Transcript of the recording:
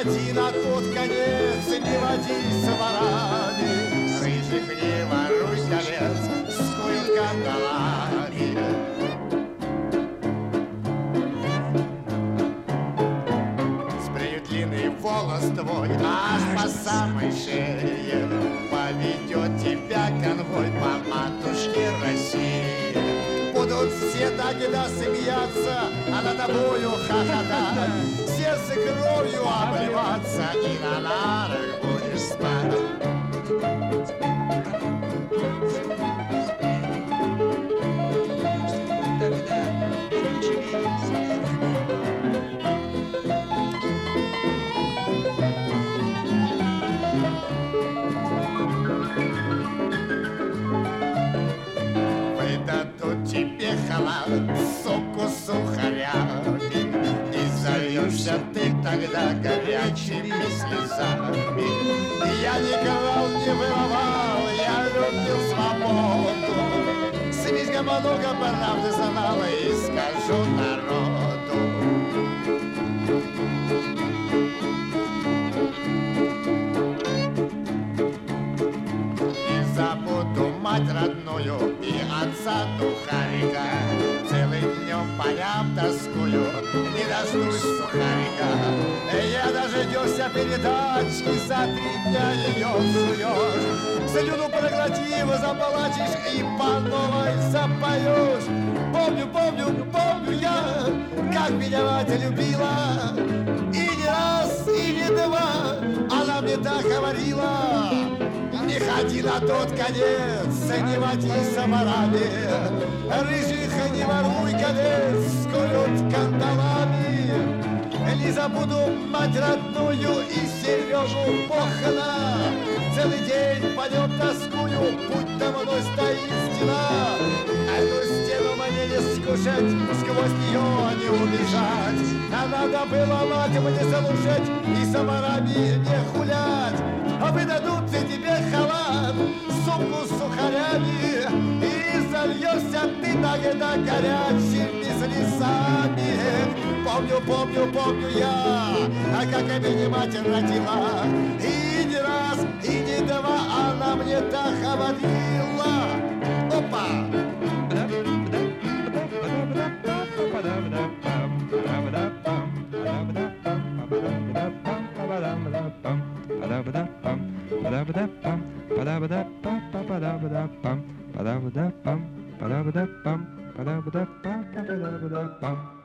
ходи на тот конец, не водись с ворами. Рыжих не воруй колец, скуют кандалами. Сбреют длинный волос твой аж по самой шее. Поведет тебя конвой по матушке России. Будут все тогда смеяться, а над тобою хохотать. Сердце кровью обливаться, и на нарах будешь спать. Выдадут тебе халат, соку сухарями, и зальешься ты тогда горячими слезами. Я не крал, не воровал, я любил свободу. Семейка много правды знала, и скажу народу. Забуду мать родную и отца духарика. Целым днем полям тоскую, не дождусь сухарика. Я дождешься передачки, за 3 дня ее суешь. Слюну проглотив, заплачешь и по новой запоешь. Помню, помню, помню я, как меня мать любила. И не раз, и не два она мне так говорила. Не ходи на тот конец, не водись ворами. Рыжих не воруй колец, скуют кандалами. Не забуду мать родную и Сережу Бохана. Целый день по нем тоскую, путь до мной стоит стена. Эту стену мне не скушать, сквозь нее не убежать. А надо было мать мне слушать и с ворами не гулять. А выдадут тебе халат, сумку с сухарями, и зальешься ты тогда горячими слезами. Помню, помню, помню я, а как меня мать родила. И не раз, и не два она мне так говорила. Опа! Ba-da-ba-da-bum.